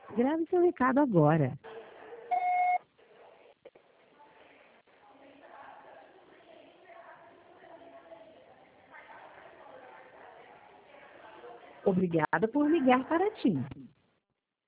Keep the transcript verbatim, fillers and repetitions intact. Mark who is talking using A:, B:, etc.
A: Grave seu recado agora. Obrigada por ligar para a TIM.